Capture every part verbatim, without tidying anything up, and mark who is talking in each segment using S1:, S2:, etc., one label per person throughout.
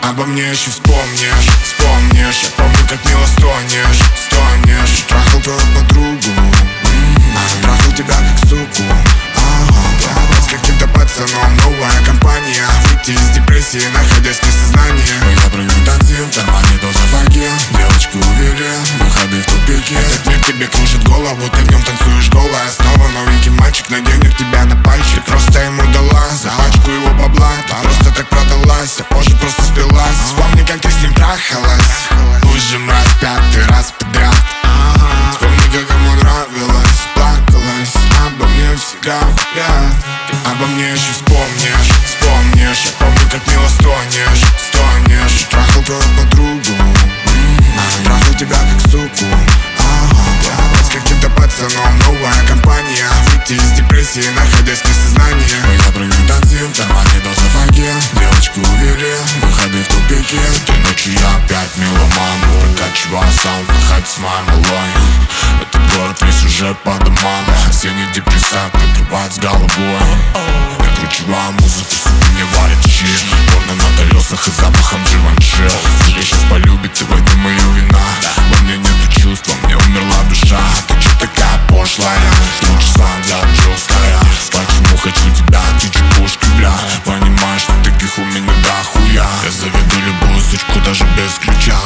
S1: обо мне еще вспомнишь, вспомнишь. Я помню, как мило стонешь, стонешь. Трахал твою подругу, м-м-м. Трахал тебя как суку, ага. С каким-то пацаном, новая компания. Выйти из депрессии, находясь без сознания. Я прыгаю танцем, в кармане доза фаги. Девочку увели, выходы в тупике. Этот мир тебе кружит голову, ты в нем танцуешь голая. Снова новенький мальчик наденет тебя на пальчик. Ты просто ему дала за пачку его бабла. Ты просто так продалась, а позже просто спилась. Вспомни, как ты с ним трахалась. Уже мразь пятый раз подряд. Вспомни, как ему нравилось. Плакалась обо мне всегда, yeah. Ты обо мне еще вспомнишь, вспомнишь. Я помню, как мило стонешь, стонешь. Трахал твою подругу, м-м-м. Трахал тебя как суку, ага. С каким-то пацаном, новая компания. Выйти из депрессии, находясь без сознания. Я прыгаю танцем, в кармане доза фаги. Девочку увели, выходы в тупике. Той ночью я опять меломан. Прокачиваю саунд, выходит с моей малой. Этот город весь уже по домам. Осенний депрессак накрывает с головой. Я кручиваю музыку, сука, мне варит щит. Порно на колесах и запахом Givenchy. Сука сейчас полюбит сегодня мою вина. Во мне нету чувств, во мне умерла душа. Ты че такая пошлая? Лучше сам взял жесткая. Почему хочу тебя, ты чепушки, бля. Понимаешь, что таких у меня дохуя. Я заведу любую сучку, даже без ключа.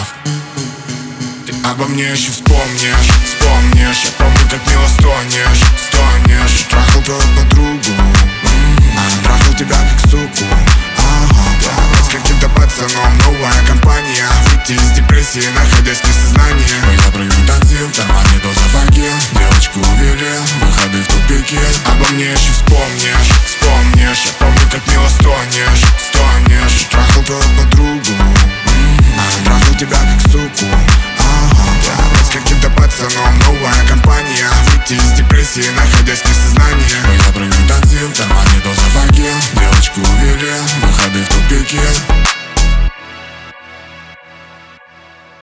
S1: Ты обо мне еще вспомнишь, вспомнишь. Я помню, как мило стонешь, стонешь. Трахал твою подругу, м-м-м. Трахал тебя как суку, ага. С каким-то пацаном, новая компания. Выйти из депрессии, находясь без сознания. Я прыгаю танцем, в кармане доза фаги. Девочку увели, выходы в тупике. Обо мне еще вспомнишь, вспомнишь. Я помню, как мило стонешь, стонешь. Трахал твою подругу, м-м-м. Трахал тебя как суку, ага. С каким-то пацаном, новая компания. Выйти из депрессии, находясь без сознания. Я прыгаю танцем, в кармане доза фаги. Девочку увели, выходы в тупике.